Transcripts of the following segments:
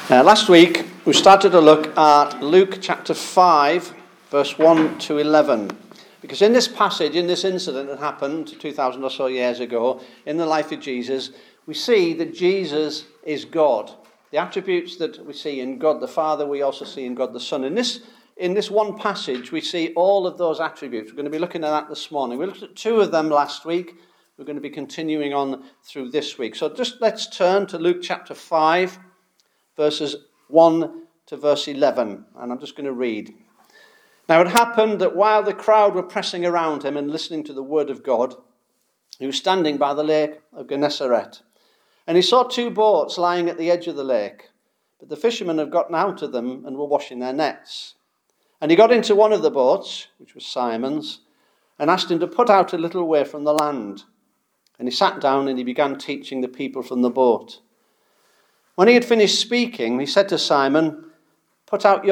Last week, we started to look at Luke chapter 5, verse 1 to 11. Because in this passage, in this incident that happened 2,000 or so years ago, in the life of Jesus, we see that Jesus is God. The attributes that we see in God the Father, we also see in God the Son. In this one passage, we see all of those attributes. We're going to be looking at that this morning. We looked at two of them last week. We're going to be continuing on through this week. So just let's turn to Luke chapter 5, verses 1 to verse 11. And I'm just going to read. Now it happened that while the crowd were pressing around him and listening to the word of God, he was standing by the lake of Gennesaret. And he saw two boats lying at the edge of the lake. But the fishermen had gotten out of them and were washing their nets. And he got into one of the boats, which was Simon's, and asked him to put out a little way from the land. And he sat down and he began teaching the people from the boat. When he had finished speaking, he said to Simon, Put out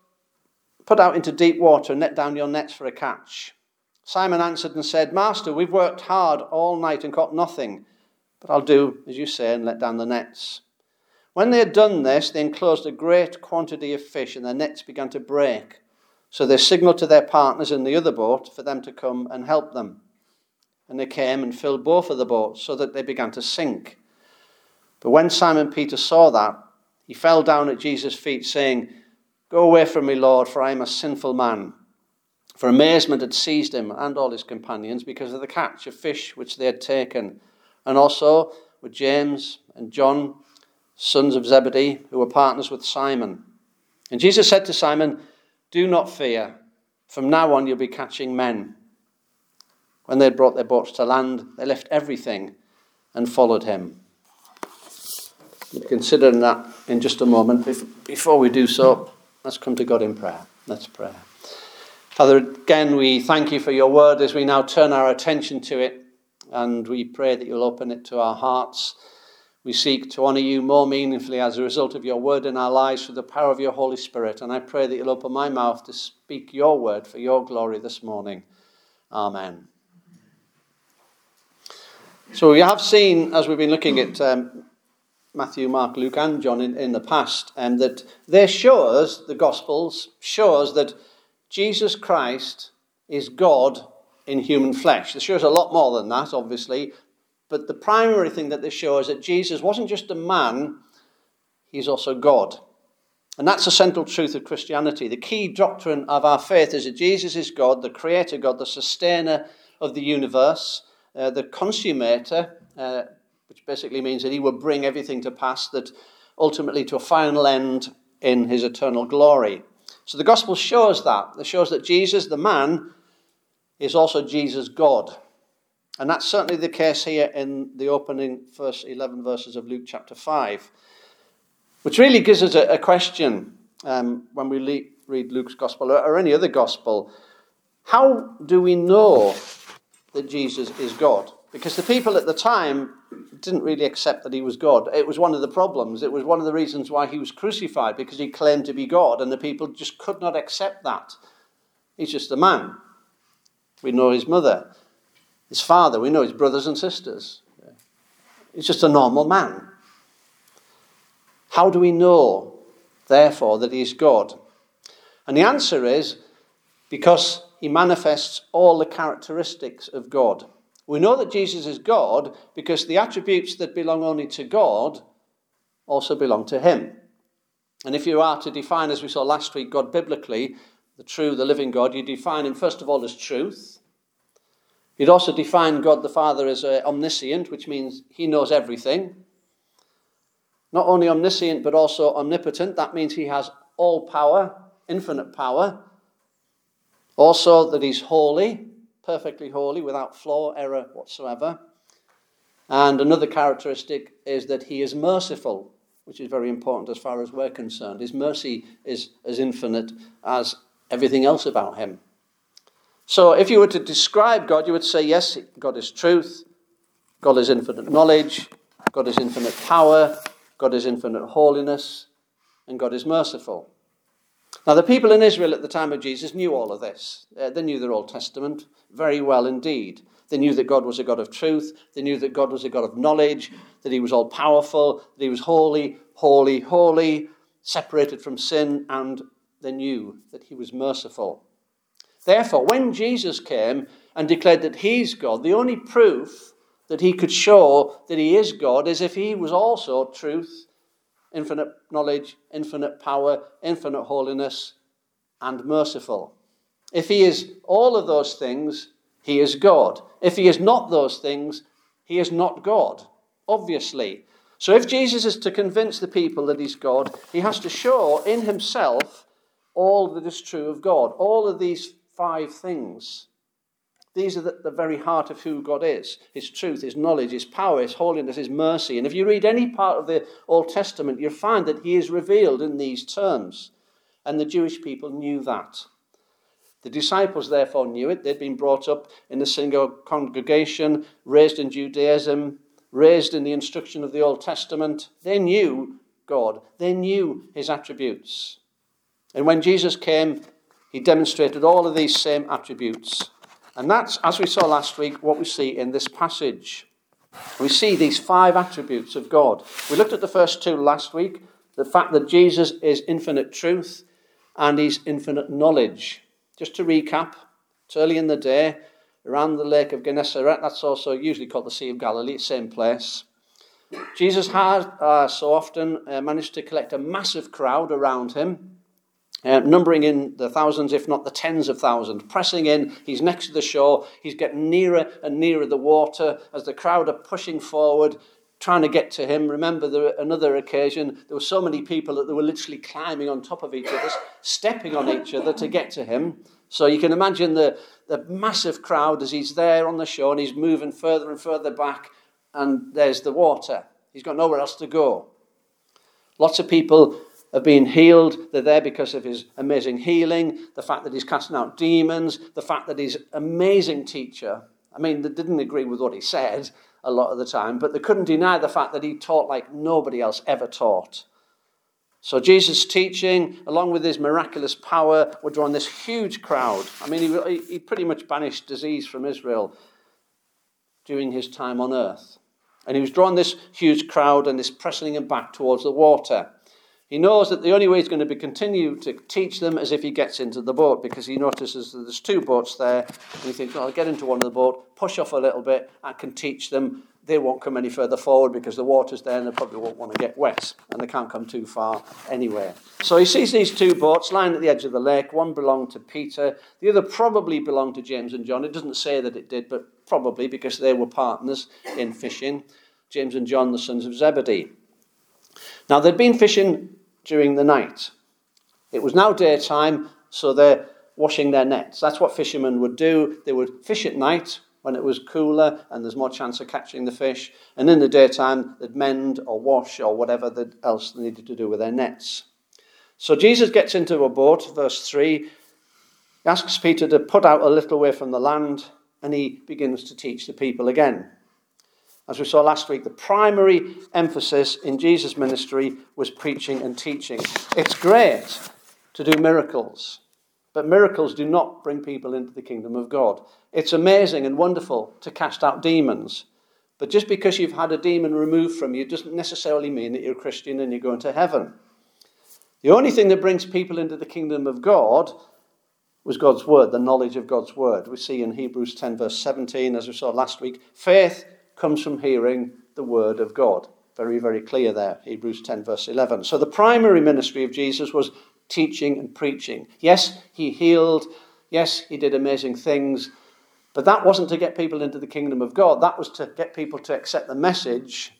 into deep water and let down your nets for a catch. Simon answered and said, Master, we've worked hard all night and caught nothing, but I'll do as you say and let down the nets. When they had done this, they enclosed a great quantity of fish and their nets began to break. So they signaled to their partners in the other boat for them to come and help them. And they came and filled both of the boats so that they began to sink. But when Simon Peter saw that, he fell down at Jesus' feet, saying, Go away from me, Lord, for I am a sinful man. For amazement had seized him and all his companions because of the catch of fish which they had taken, and also with James and John, sons of Zebedee, who were partners with Simon. And Jesus said to Simon, Do not fear. From now on you'll be catching men. When they had brought their boats to land, they left everything and followed him. We'll consider that in just a moment. Before we do so, let's come to God in prayer. Let's pray. Father, again, we thank you for your word as we now turn our attention to it, and we pray that you'll open it to our hearts. We seek to honour you more meaningfully as a result of your word in our lives through the power of your Holy Spirit, and I pray that you'll open my mouth to speak your word for your glory this morning. Amen. So we have seen, as we've been looking at Matthew, Mark, Luke and John in the past, that they show us, the Gospels, show us that Jesus Christ is God in human flesh. They show us a lot more than that, obviously, but the primary thing that they show is that Jesus wasn't just a man, he's also God. And that's a central truth of Christianity. The key doctrine of our faith is that Jesus is God, the creator God, the sustainer of the universe, the consummator, which basically means that he will bring everything to pass, that ultimately to a final end in his eternal glory. So the gospel shows that. It shows that Jesus, the man, is also Jesus God. And that's certainly the case here in the opening first 11 verses of Luke chapter 5, which really gives us a question when we read Luke's gospel or any other gospel. How do we know that Jesus is God? Because the people at the time didn't really accept that he was God. It was one of the problems. It was one of the reasons why he was crucified, because he claimed to be God, and the people just could not accept that. He's just a man. We know his mother, his father, we know his brothers and sisters. He's just a normal man. How do we know, therefore, that he is God? And the answer is because he manifests all the characteristics of God. We know that Jesus is God because the attributes that belong only to God also belong to him. And if you are to define, as we saw last week, God biblically, the true, the living God, you define him first of all as truth. You'd also define God the Father as omniscient, which means he knows everything. Not only omniscient, but also omnipotent. That means he has all power, infinite power. Also that he's holy, perfectly holy, without flaw, error whatsoever. And another characteristic is that he is merciful, which is very important as far as we're concerned. His mercy is as infinite as everything else about him. So if you were to describe God, you would say, yes, God is truth, God is infinite knowledge, God is infinite power, God is infinite holiness, and God is merciful. Now, the people in Israel at the time of Jesus knew all of this. They knew their Old Testament very well indeed. They knew that God was a God of truth. They knew that God was a God of knowledge, that he was all-powerful, that he was holy, holy, holy. separated from sin, and they knew that he was merciful. Therefore, when Jesus came and declared that he's God, the only proof that he could show that he is God is if he was also truth, infinite knowledge, infinite power, infinite holiness, and merciful. If he is all of those things, he is God. If he is not those things, he is not God, obviously. So if Jesus is to convince the people that he's God, he has to show in himself all that is true of God, all of these 5 things. These are the very heart of who God is: his truth, his knowledge, his power, his holiness, his mercy. And if you read any part of the Old Testament, you'll find that he is revealed in these terms. And the Jewish people knew that. The disciples therefore knew it. They'd been brought up in the synagogue congregation, raised in Judaism, raised in the instruction of the Old Testament. They knew God. They knew his attributes. And when Jesus came, he demonstrated all of these same attributes. And that's, as we saw last week, what we see in this passage. We see these 5 attributes of God. We looked at the first 2 last week, the fact that Jesus is infinite truth and he's infinite knowledge. Just to recap, it's early in the day, around the lake of Gennesaret. That's also usually called the Sea of Galilee, same place. Jesus had so often managed to collect a massive crowd around him, numbering in the thousands, if not the tens of thousands, pressing in. He's next to the shore. He's getting nearer and nearer the water as the crowd are pushing forward, trying to get to him. Remember, another occasion, there were so many people that they were literally climbing on top of each other, stepping on each other to get to him. So you can imagine the massive crowd as he's there on the shore and he's moving further and further back, and there's the water. He's got nowhere else to go. Lots of people have been healed. They're there because of his amazing healing, the fact that he's casting out demons, the fact that he's an amazing teacher. I mean, they didn't agree with what he said a lot of the time, but they couldn't deny the fact that he taught like nobody else ever taught. So Jesus' teaching, along with his miraculous power, were drawing this huge crowd. I mean, he pretty much banished disease from Israel during his time on earth. And he was drawing this huge crowd and this pressing him back towards the water. He knows that the only way he's going to continue to teach them is if he gets into the boat, because he notices that there's 2 boats there, and he thinks, well, I'll get into one of the boat, push off a little bit, I can teach them. They won't come any further forward because the water's there and they probably won't want to get wet, and they can't come too far anyway. So he sees these 2 boats lying at the edge of the lake. One belonged to Peter. The other probably belonged to James and John. It doesn't say that it did, but probably because they were partners in fishing. James and John, the sons of Zebedee. Now, they'd been fishing during the night. It was now daytime, so they're washing their nets. That's what fishermen would do. They would fish at night when it was cooler and there's more chance of catching the fish. And in the daytime, they'd mend or wash or whatever else they needed to do with their nets. So Jesus gets into a boat, verse 3. He asks Peter to put out a little way from the land, and he begins to teach the people again. As we saw last week, the primary emphasis in Jesus' ministry was preaching and teaching. It's great to do miracles, but miracles do not bring people into the kingdom of God. It's amazing and wonderful to cast out demons, but just because you've had a demon removed from you doesn't necessarily mean that you're a Christian and you're going to heaven. The only thing that brings people into the kingdom of God was God's word, the knowledge of God's word. We see in Hebrews 10 verse 17, as we saw last week, faith comes from hearing the word of God. Very, very clear there, Hebrews 10 verse 11. So the primary ministry of Jesus was teaching and preaching. Yes, he healed. Yes, he did amazing things. But that wasn't to get people into the kingdom of God. That was to get people to accept the message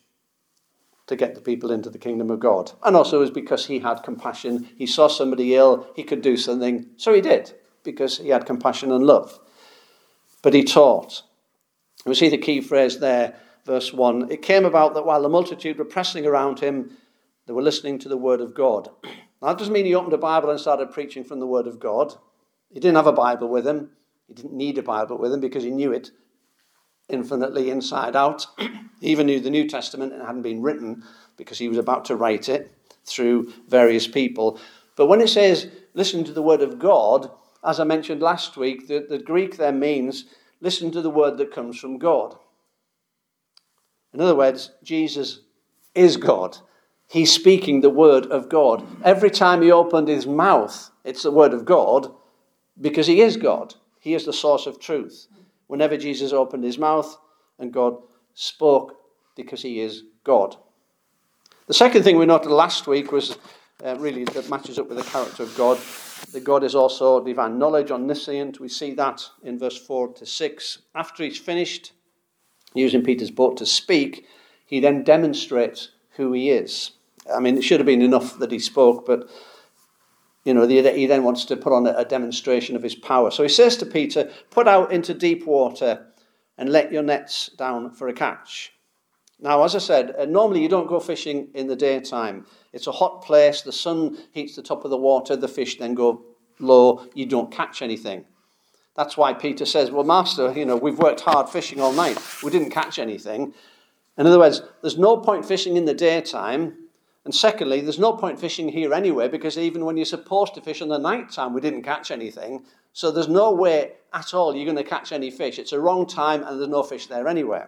to get the people into the kingdom of God. And also it was because he had compassion. He saw somebody ill. He could do something. So he did, because he had compassion and love. But he taught. We see the key phrase there, verse 1. It came about that while the multitude were pressing around him, they were listening to the word of God. Now, that doesn't mean he opened a Bible and started preaching from the word of God. He didn't have a Bible with him. He didn't need a Bible with him because he knew it infinitely inside out. He even knew the New Testament and hadn't been written because he was about to write it through various people. But when it says, listen to the word of God, as I mentioned last week, the Greek there means listen to the word that comes from God. In other words, Jesus is God. He's speaking the word of God. Every time he opened his mouth, it's the word of God, because he is God. He is the source of truth. Whenever Jesus opened his mouth, and God spoke, because he is God. The second thing we noted last week was really that matches up with the character of God. That God is also divine knowledge, omniscient. We see that in verse 4 to 6. After he's finished using Peter's boat to speak, he then demonstrates who he is. I mean, it should have been enough that he spoke, but he then wants to put on a demonstration of his power. So he says to Peter, "Put out into deep water and let your nets down for a catch." Now, as I said, normally you don't go fishing in the daytime. It's a hot place. The sun heats the top of the water. The fish then go low. You don't catch anything. That's why Peter says, "Well, Master, we've worked hard fishing all night. We didn't catch anything." In other words, there's no point fishing in the daytime. And secondly, there's no point fishing here anyway, because even when you're supposed to fish in the night time, we didn't catch anything. So there's no way at all you're going to catch any fish. It's a wrong time and there's no fish there anywhere.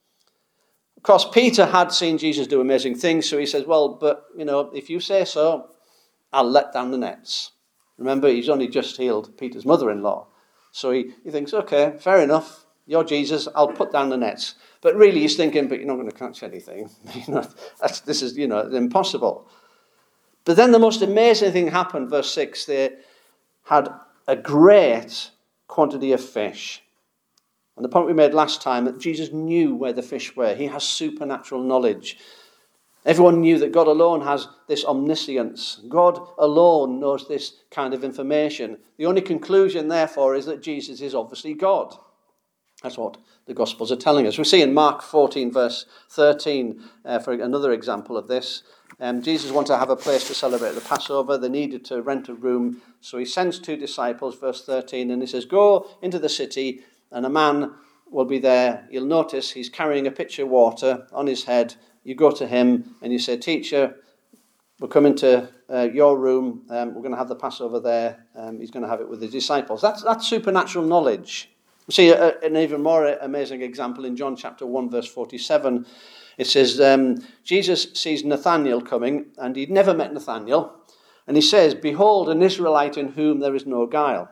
Of course, Peter had seen Jesus do amazing things, so he says, "Well, but, if you say so, I'll let down the nets." Remember, he's only just healed Peter's mother-in-law. So he thinks, okay, fair enough. You're Jesus, I'll put down the nets. But really he's thinking, but you're not going to catch anything. This is impossible. But then the most amazing thing happened, verse 6, they had a great quantity of fish. And the point we made last time, that Jesus knew where the fish were. He has supernatural knowledge. Everyone knew that God alone has this omniscience. God alone knows this kind of information. The only conclusion, therefore, is that Jesus is obviously God. That's what the Gospels are telling us. We see in Mark 14, verse 13, for another example of this. Jesus wanted to have a place to celebrate the Passover. They needed to rent a room. So he sends 2 disciples, verse 13, and he says, "Go into the city, and a man will be there. You'll notice he's carrying a pitcher of water on his head. You go to him and you say, 'Teacher, we're coming to your room. We're going to have the Passover there.' He's going to have it with his disciples." That's supernatural knowledge. We see an even more amazing example in John chapter 1, verse 47. It says, Jesus sees Nathanael coming, and he'd never met Nathanael. And he says, "Behold, an Israelite in whom there is no guile."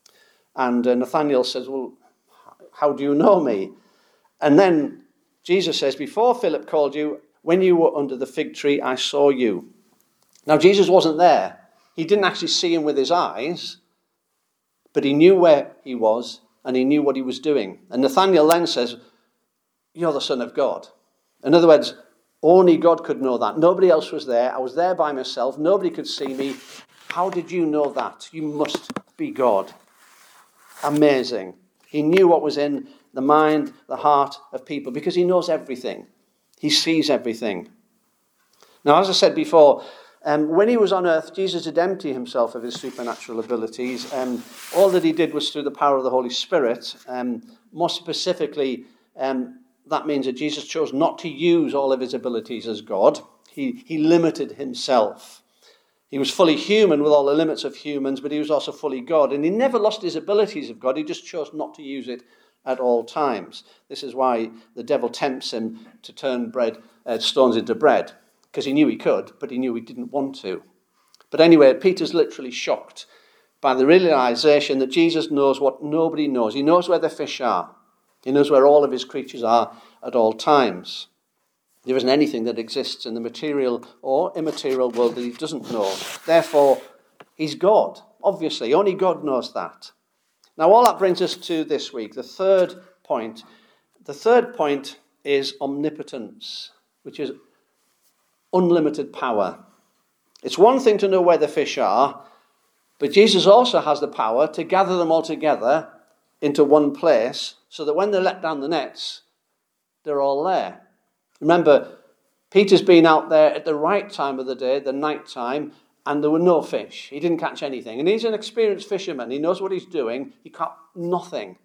And Nathanael says, "Well, how do you know me?" And then Jesus says, "Before Philip called you, when you were under the fig tree, I saw you." Now, Jesus wasn't there. He didn't actually see him with his eyes, but he knew where he was, and he knew what he was doing. And Nathanael then says, "You're the Son of God." In other words, only God could know that. Nobody else was there. I was there by myself. Nobody could see me. How did you know that? You must be God. Amazing. He knew what was in the mind, the heart of people, because he knows everything. He sees everything. Now, as I said before, when he was on earth, Jesus did empty himself of his supernatural abilities. All that he did was through the power of the Holy Spirit. More specifically, that means that Jesus chose not to use all of his abilities as God. He limited himself. He was fully human with all the limits of humans, but he was also fully God. And he never lost his abilities of God. He just chose not to use it at all times. This is why the devil tempts him to turn stones into bread, because he knew he could, but he knew he didn't want to. But anyway, Peter's literally shocked by the realization that Jesus knows what nobody knows. He knows where the fish are. He knows where all of his creatures are at all times. There isn't anything that exists in the material or immaterial world that he doesn't know. Therefore, he's God. Obviously, only God knows that. Now, all that brings us to this week, the third point. The third point is omnipotence, which is unlimited power. It's one thing to know where the fish are, but Jesus also has the power to gather them all together into one place so that when they let down the nets, they're all there. Remember, Peter's been out there at the right time of the day, the night time, and there were no fish. He didn't catch anything. And he's an experienced fisherman. He knows what he's doing. He caught nothing.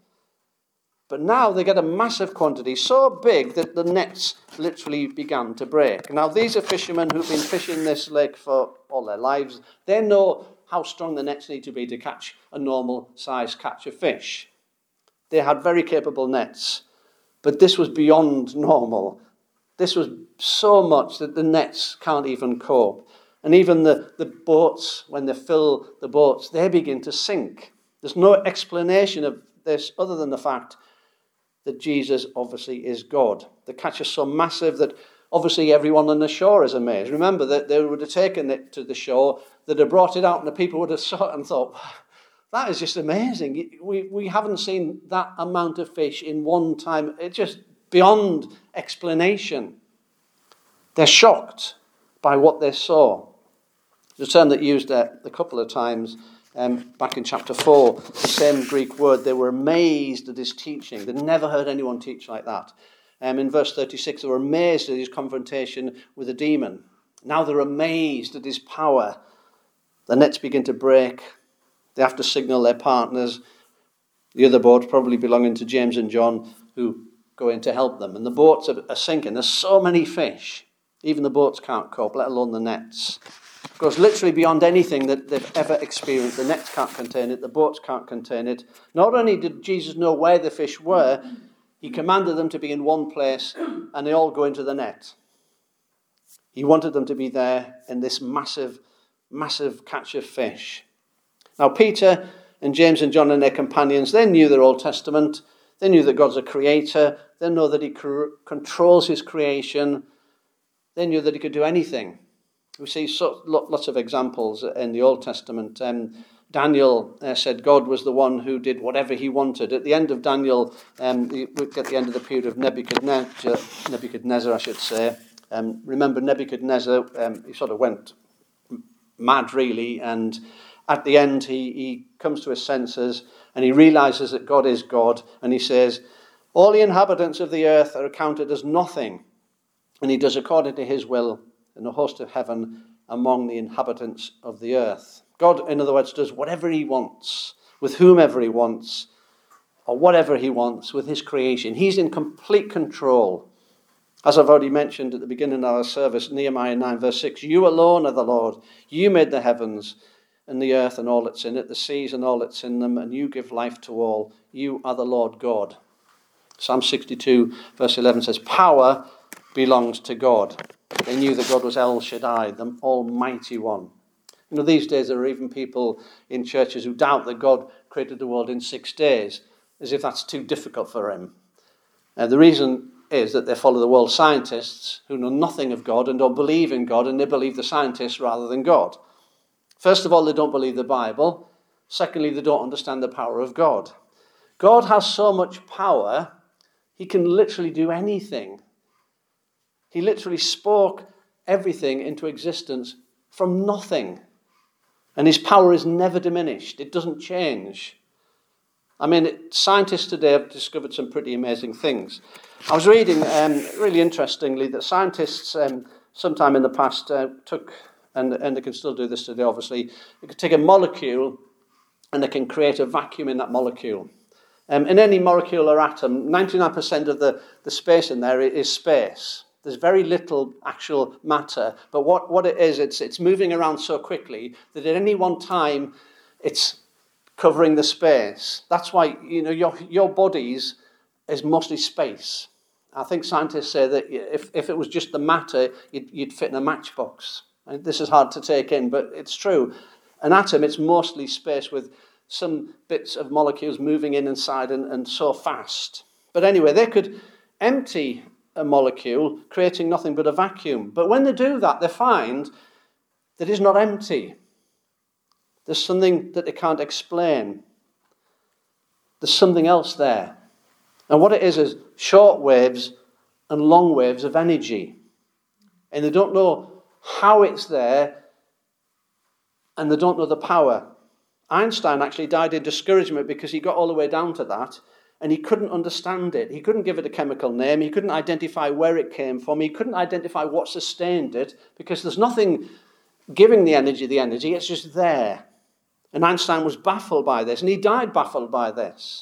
But now they get a massive quantity, so big that the nets literally began to break. Now, these are fishermen who've been fishing this lake for all their lives. They know how strong the nets need to be to catch a normal size catch of fish. They had very capable nets, but this was beyond normal. This was so much that the nets can't even cope. And even the boats, when they fill the boats, they begin to sink. There's no explanation of this other than the fact that Jesus obviously is God. The catch is so massive that obviously everyone on the shore is amazed. Remember that they would have taken it to the shore, they'd have brought it out, and the people would have saw it and thought, that is just amazing. We haven't seen that amount of fish in one time. It's just beyond explanation. They're shocked by what they saw. The term that used a couple of times back in chapter 4, the same Greek word, they were amazed at his teaching. They'd never heard anyone teach like that. In verse 36, they were amazed at his confrontation with a demon. Now they're amazed at his power. The nets begin to break. They have to signal their partners. The other boat, probably belonging to James and John, who go in to help them. And the boats are sinking. There's so many fish. Even the boats can't cope, let alone the nets. It goes literally beyond anything that they've ever experienced. The nets can't contain it. The boats can't contain it. Not only did Jesus know where the fish were, he commanded them to be in one place, and they all go into the net. He wanted them to be there in this massive, massive catch of fish. Now, Peter and James and John and their companions, they knew their Old Testament. They knew that God's a creator. They know that he controls his creation. They knew that he could do anything. We see lots of examples in the Old Testament. Daniel said God was the one who did whatever he wanted. At the end of Daniel, we get the end of the period of Nebuchadnezzar, I should say. Remember Nebuchadnezzar, he sort of went mad, really, and at the end he comes to his senses and he realizes that God is God, and he says, all the inhabitants of the earth are accounted as nothing, and he does according to his will in the host of heaven among the inhabitants of the earth. God, in other words, does whatever he wants, with whomever he wants, or whatever he wants with his creation. He's in complete control. As I've already mentioned at the beginning of our service, Nehemiah 9 verse 6, you alone are the Lord. You made the heavens and the earth and all that's in it, the seas and all that's in them, and you give life to all. You are the Lord God. Psalm 62 verse 11 says, power belongs to God. They knew that God was El Shaddai, the Almighty One. You know, these days there are even people in churches who doubt that God created the world in 6 days, as if that's too difficult for him. The reason is that they follow the world scientists who know nothing of God and don't believe in God, and they believe the scientists rather than God. First of all, they don't believe the Bible. Secondly, they don't understand the power of God. God has so much power, he can literally do anything. He literally spoke everything into existence from nothing. And his power is never diminished. It doesn't change. I mean, scientists today have discovered some pretty amazing things. I was reading, really interestingly, that scientists sometime in the past took, and they can still do this today, obviously, they could take a molecule and they can create a vacuum in that molecule. In any molecule or atom, 99% of the space in there is space. There's very little actual matter, but what it is, it's moving around so quickly that at any one time it's covering the space. That's why, you know, your bodies is mostly space. I think scientists say that if it was just the matter, you'd fit in a matchbox. And this is hard to take in, but it's true. An atom, it's mostly space with some bits of molecules moving in inside and so fast. But anyway, they could empty a molecule, creating nothing but a vacuum. But when they do that, they find that it's not empty. There's something that they can't explain. There's something else there. And what it is short waves and long waves of energy. And they don't know how it's there, and they don't know the power. Einstein actually died in discouragement because he got all the way down to that, and he couldn't understand it. He couldn't give it a chemical name. He couldn't identify where it came from. He couldn't identify what sustained it, because there's nothing giving the energy, it's just there. And Einstein was baffled by this, and he died baffled by this.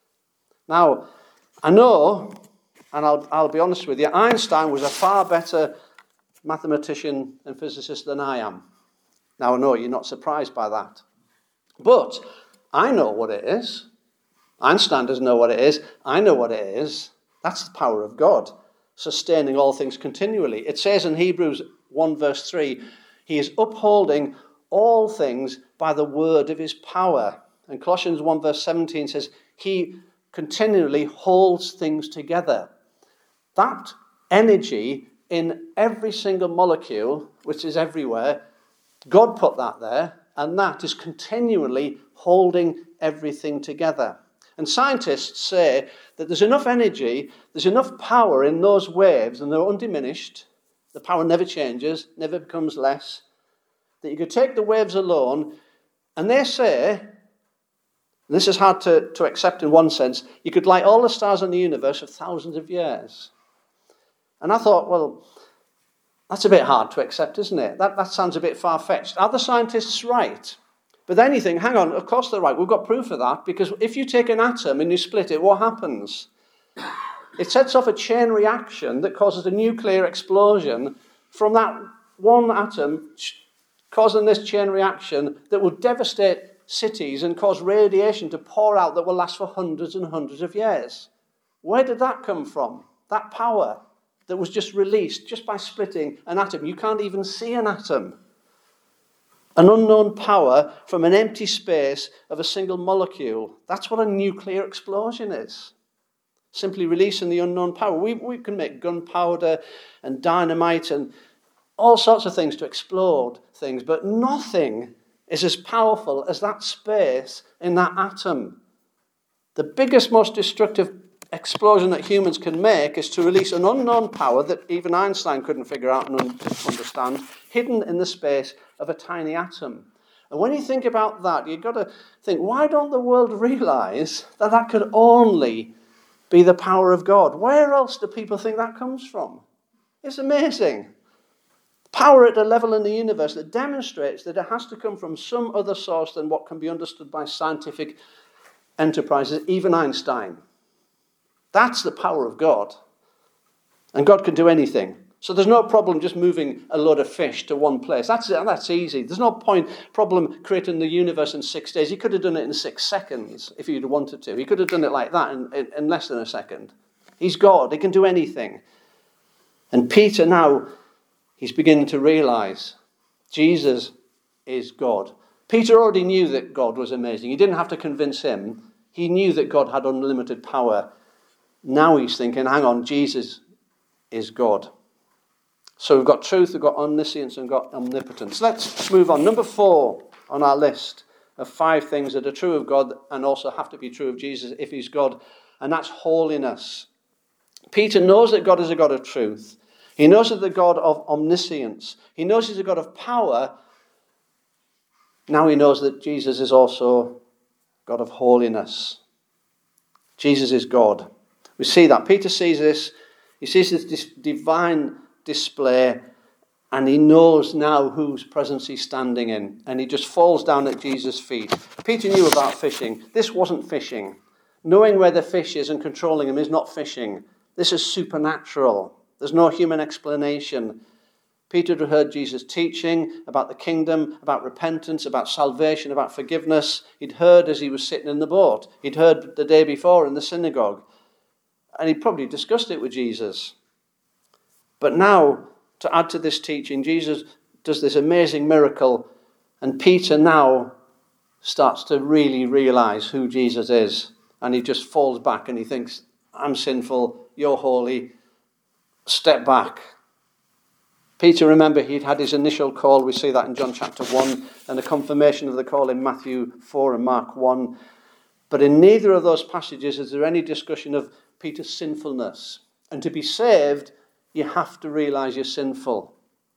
Now, I know, and I'll be honest with you, Einstein was a far better mathematician and physicist than I am. Now, I know you're not surprised by that. But I know what it is. Einstein doesn't know what it is. I know what it is. That's the power of God. sustaining all things continually. It says in Hebrews 1 verse 3, he is upholding all things by the word of his power. And Colossians 1 verse 17 says, he continually holds things together. That energy in every single molecule, which is everywhere, God put that there, and that is continually holding everything together. And scientists say that there's enough energy, there's enough power in those waves, and they're undiminished. The power never changes, never becomes less. That you could take the waves alone, and they say, and this is hard to accept in one sense, you could light all the stars in the universe for thousands of years. And I thought, well, that's a bit hard to accept, isn't it? That sounds a bit far-fetched. Are the scientists right? But then you think, hang on, of course they're right. We've got proof of that, because if you take an atom and you split it, what happens? It sets off a chain reaction that causes a nuclear explosion from that one atom, causing this chain reaction that will devastate cities and cause radiation to pour out that will last for hundreds and hundreds of years. Where did that come from? That power that was just released just by splitting an atom. You can't even see an atom. An unknown power from an empty space of a single molecule. That's what a nuclear explosion is. Simply releasing the unknown power. We can make gunpowder and dynamite and all sorts of things to explode things, but nothing is as powerful as that space in that atom. The biggest, most destructive explosion that humans can make is to release an unknown power that even Einstein couldn't figure out and understand, hidden in the space of a tiny atom. And when you think about that, you've got to think, why don't the world realize that that could only be the power of God? Where else do people think that comes from? It's amazing. Power at a level in the universe that demonstrates that it has to come from some other source than what can be understood by scientific enterprises, even Einstein. That's the power of God. And God can do anything. So there's no problem just moving a load of fish to one place. That's easy. There's no problem creating the universe in 6 days. He could have done it in 6 seconds if he'd wanted to. He could have done it like that in less than a second. He's God. He can do anything. And Peter now, he's beginning to realize Jesus is God. Peter already knew that God was amazing. He didn't have to convince him. He knew that God had unlimited power. Now he's thinking, hang on, Jesus is God. So we've got truth, we've got omniscience, and we've got omnipotence. Let's move on. Number 4 on our list of 5 things that are true of God and also have to be true of Jesus if he's God, and that's holiness. Peter knows that God is a God of truth. He knows he's the God of omniscience. He knows he's a God of power. Now he knows that Jesus is also God of holiness. Jesus is God. We see that. Peter sees this. He sees this divine display, and he knows now whose presence he's standing in, and he just falls down at Jesus' feet. Peter knew about fishing. This wasn't fishing. Knowing where the fish is and controlling him is not fishing. This is supernatural. There's no human explanation. Peter had heard Jesus teaching about the kingdom, about repentance, about salvation, about forgiveness. He'd heard as he was sitting in the boat. He'd heard the day before in the synagogue. And he'd probably discussed it with Jesus. But now, to add to this teaching, Jesus does this amazing miracle, and Peter now starts to really realize who Jesus is. And he just falls back and he thinks, I'm sinful, you're holy, step back. Peter, remember, he'd had his initial call. We see that in John chapter 1, and a confirmation of the call in Matthew 4 and Mark 1. But in neither of those passages is there any discussion of Peter's sinfulness. And to be saved, you have to realize you're sinful.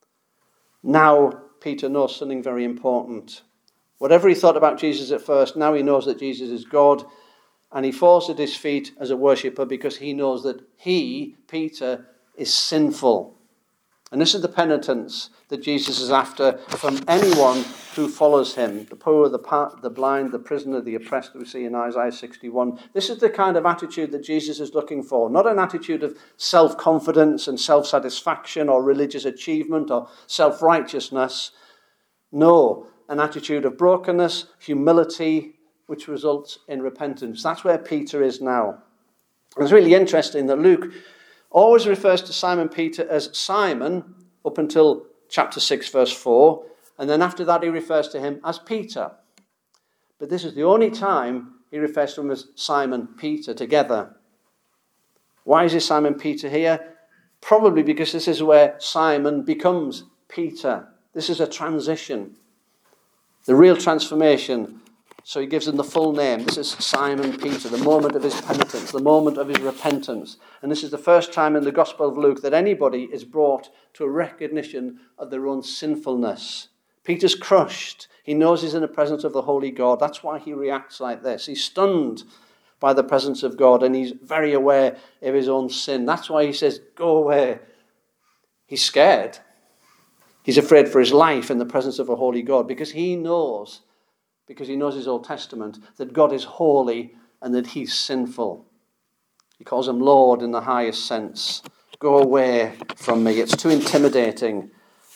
Now, Peter knows something very important. Whatever he thought about Jesus at first, now he knows that Jesus is God, and he falls at his feet as a worshipper because he knows that he, Peter, is sinful. And this is the penitence that Jesus is after from anyone who follows him. The poor, the blind, the prisoner, the oppressed, we see in Isaiah 61. This is the kind of attitude that Jesus is looking for. Not an attitude of self-confidence and self-satisfaction or religious achievement or self-righteousness. No, an attitude of brokenness, humility, which results in repentance. That's where Peter is now. It's really interesting that Luke always refers to Simon Peter as Simon up until chapter 6, verse 4. And then after that, he refers to him as Peter. But this is the only time he refers to him as Simon Peter together. Why is he Simon Peter here? Probably because this is where Simon becomes Peter. This is a transition. The real transformation. So he gives him the full name. This is Simon Peter, the moment of his penitence, the moment of his repentance. And this is the first time in the Gospel of Luke that anybody is brought to a recognition of their own sinfulness. Peter's crushed. He knows he's in the presence of the Holy God. That's why he reacts like this. He's stunned by the presence of God, and he's very aware of his own sin. That's why he says, go away. He's scared. He's afraid for his life in the presence of a holy God because he knows his Old Testament, that God is holy and that he's sinful. He calls him Lord in the highest sense. Go away from me. It's too intimidating.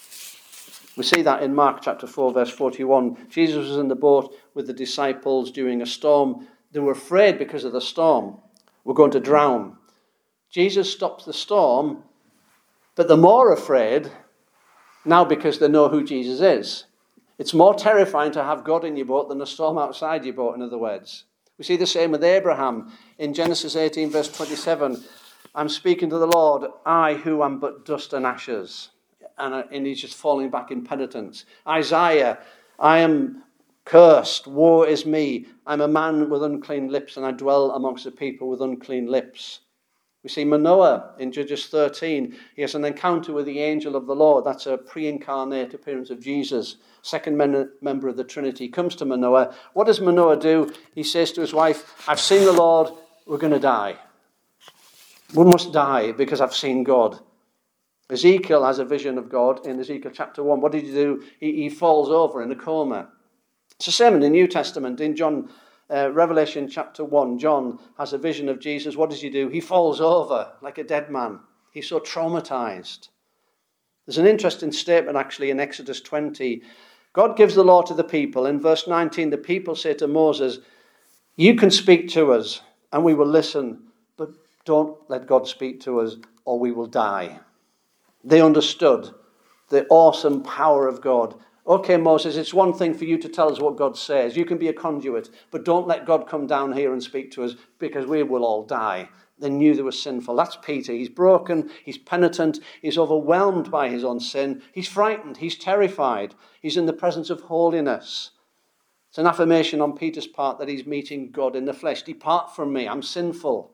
We see that in Mark chapter 4, verse 41. Jesus was in the boat with the disciples during a storm. They were afraid because of the storm. We're going to drown. Jesus stops the storm, but they're more afraid now because they know who Jesus is. It's more terrifying to have God in your boat than a storm outside your boat, in other words. We see the same with Abraham. In Genesis 18, verse 27, I'm speaking to the Lord, I who am but dust and ashes. And he's just falling back in penitence. Isaiah, I am cursed, woe is me. I'm a man with unclean lips, and I dwell amongst a people with unclean lips. We see Manoah in Judges 13. He has an encounter with the angel of the Lord. That's a pre-incarnate appearance of Jesus. Second member of the Trinity comes to Manoah. What does Manoah do? He says to his wife, I've seen the Lord, we're going to die. We must die because I've seen God. Ezekiel has a vision of God in Ezekiel chapter 1. What did he do? He falls over in a coma. It's the same in the New Testament. In Revelation chapter 1, John has a vision of Jesus. What does he do? He falls over like a dead man. He's so traumatized. There's an interesting statement actually in Exodus 20. God gives the law to the people. In verse 19, the people say to Moses, you can speak to us and we will listen, but don't let God speak to us or we will die. They understood the awesome power of God. Okay, Moses, it's one thing for you to tell us what God says. You can be a conduit, but don't let God come down here and speak to us because we will all die. They knew they were sinful. That's Peter. He's broken. He's penitent. He's overwhelmed by his own sin. He's frightened. He's terrified. He's in the presence of holiness. It's an affirmation on Peter's part that he's meeting God in the flesh. Depart from me. I'm sinful.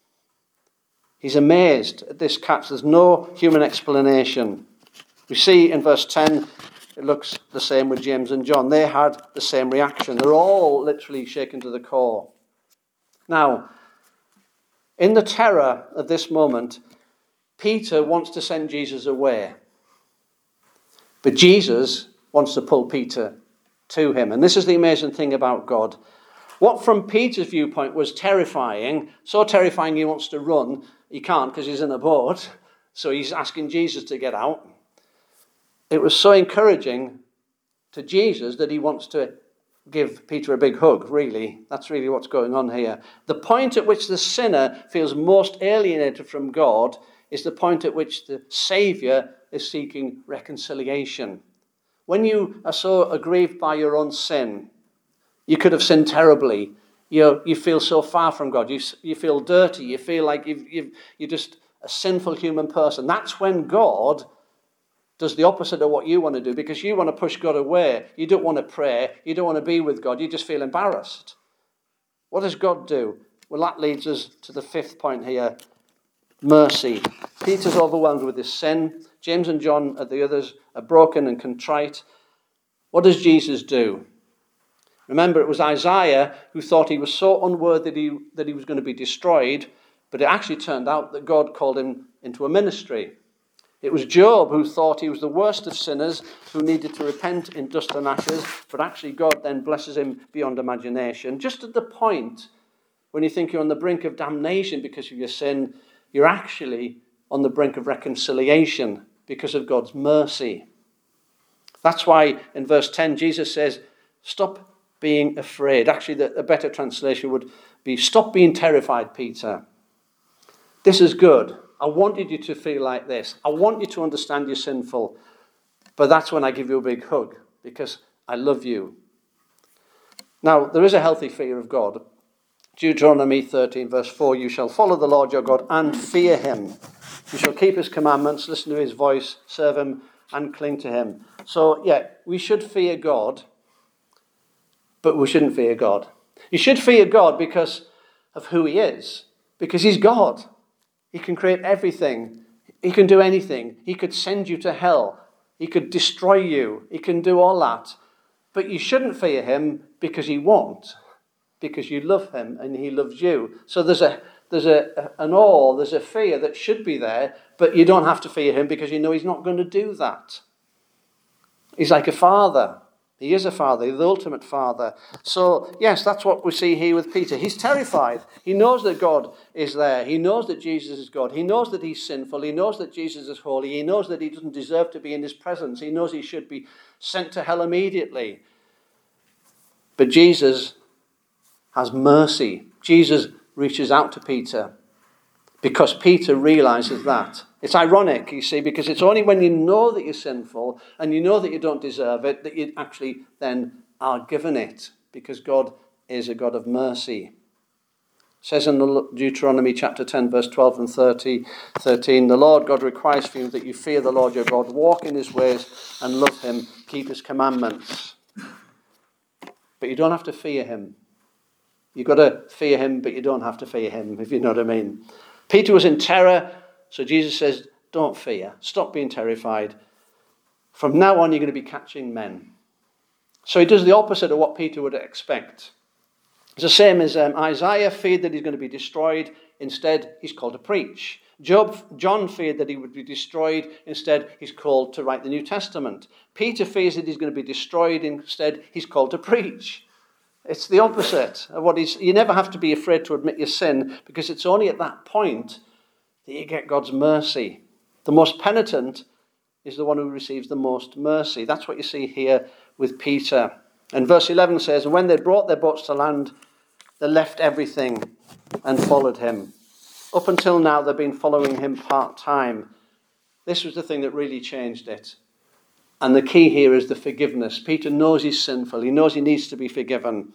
He's amazed at this catch. There's no human explanation. We see in verse 10, it looks the same with James and John. They had the same reaction. They're all literally shaken to the core. Now, in the terror of this moment, Peter wants to send Jesus away. But Jesus wants to pull Peter to him. And this is the amazing thing about God. What from Peter's viewpoint was terrifying, so terrifying he wants to run. He can't because he's in a boat, so he's asking Jesus to get out. It was so encouraging to Jesus that he wants to give Peter a big hug, really. That's really what's going on here. The point at which the sinner feels most alienated from God is the point at which the Saviour is seeking reconciliation. When you are so aggrieved by your own sin, you could have sinned terribly. You feel so far from God. You feel dirty. You feel like you're just a sinful human person. That's when God does the opposite of what you want to do because you want to push God away. You don't want to pray. You don't want to be with God. You just feel embarrassed. What does God do? Well, that leads us to the fifth point here. Mercy. Peter's overwhelmed with his sin. James and John, the others, are broken and contrite. What does Jesus do? Remember, it was Isaiah who thought he was so unworthy that he was going to be destroyed, but it actually turned out that God called him into a ministry. It was Job who thought he was the worst of sinners, who needed to repent in dust and ashes, but actually God then blesses him beyond imagination. Just at the point when you think you're on the brink of damnation because of your sin, you're actually on the brink of reconciliation because of God's mercy. That's why in verse 10 Jesus says, stop being afraid. Actually, a better translation would be, stop being terrified, Peter. This is good. I wanted you to feel like this. I want you to understand you're sinful. But that's when I give you a big hug, because I love you. Now, there is a healthy fear of God. Deuteronomy 13, verse 4, you shall follow the Lord your God and fear him. You shall keep his commandments, listen to his voice, serve him, and cling to him. So, yeah, we should fear God, but we shouldn't fear God. You should fear God because of who he is, because he's God. He can create everything. He can do anything. He could send you to hell. He could destroy you. He can do all that. But you shouldn't fear him because he won't, because you love him and he loves you. So there's an awe, there's a fear that should be there, but you don't have to fear him because you know he's not going to do that. He's like a father. He is a father, the ultimate father. So, yes, that's what we see here with Peter. He's terrified. He knows that God is there. He knows that Jesus is God. He knows that he's sinful. He knows that Jesus is holy. He knows that he doesn't deserve to be in his presence. He knows he should be sent to hell immediately. But Jesus has mercy. Jesus reaches out to Peter because Peter realizes that. It's ironic, you see, because it's only when you know that you're sinful and you know that you don't deserve it that you actually then are given it, because God is a God of mercy. It says in Deuteronomy chapter 10, verse 12 and 13, the Lord God requires for you that you fear the Lord your God, walk in his ways and love him, keep his commandments. But you don't have to fear him. You've got to fear him, but you don't have to fear him, if you know what I mean. Peter was in terror, so Jesus says, don't fear. Stop being terrified. From now on, you're going to be catching men. So he does the opposite of what Peter would expect. It's the same as Isaiah feared that he's going to be destroyed. Instead, he's called to preach. John feared that he would be destroyed. Instead, he's called to write the New Testament. Peter fears that he's going to be destroyed. Instead, he's called to preach. It's the opposite of what you never have to be afraid to admit your sin, because it's only at that point that you get God's mercy. The most penitent is the one who receives the most mercy. That's what you see here with Peter. And verse 11 says, and when they brought their boats to land, they left everything and followed him. Up until now, they've been following him part-time. This was the thing that really changed it. And the key here is the forgiveness. Peter knows he's sinful. He knows he needs to be forgiven.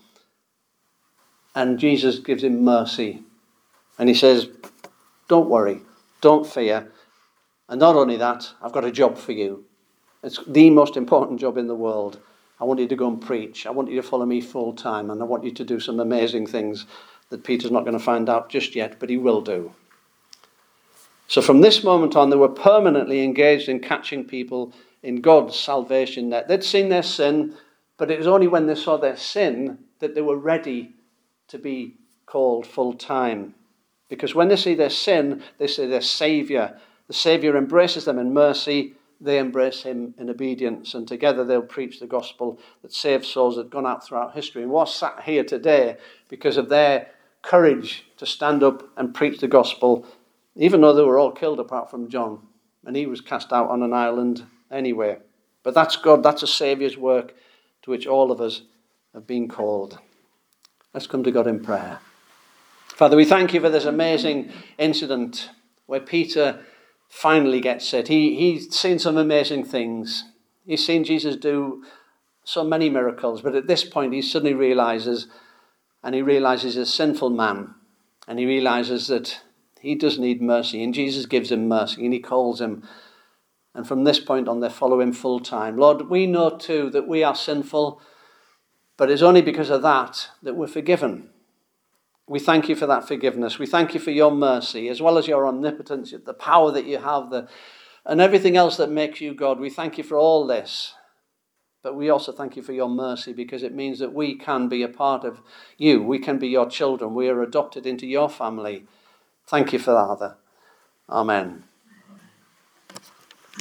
And Jesus gives him mercy. And he says, don't worry, don't fear. And not only that, I've got a job for you. It's the most important job in the world. I want you to go and preach. I want you to follow me full time. And I want you to do some amazing things that Peter's not going to find out just yet, but he will do. So from this moment on, they were permanently engaged in catching people in God's salvation net. They'd seen their sin, but it was only when they saw their sin that they were ready to be called full time. Because when they see their sin, they see their Saviour. The Saviour embraces them in mercy. They embrace him in obedience. And together they'll preach the gospel that saves souls that have gone out throughout history. And we're sat here today because of their courage to stand up and preach the gospel, even though they were all killed apart from John. And he was cast out on an island anyway. But that's God. That's a Saviour's work to which all of us have been called. Let's come to God in prayer. Father, we thank you for this amazing incident where Peter finally gets it. He's seen some amazing things. He's seen Jesus do so many miracles, but at this point he suddenly realizes he's a sinful man, and he realizes that he does need mercy, and Jesus gives him mercy, and he calls him. And from this point on, they follow him full time. Lord, we know too that we are sinful, but it's only because of that we're forgiven. We thank you for that forgiveness. We thank you for your mercy, as well as your omnipotence, the power that you have, and everything else that makes you God. We thank you for all this. But we also thank you for your mercy, because it means that we can be a part of you. We can be your children. We are adopted into your family. Thank you for that, Father. Amen.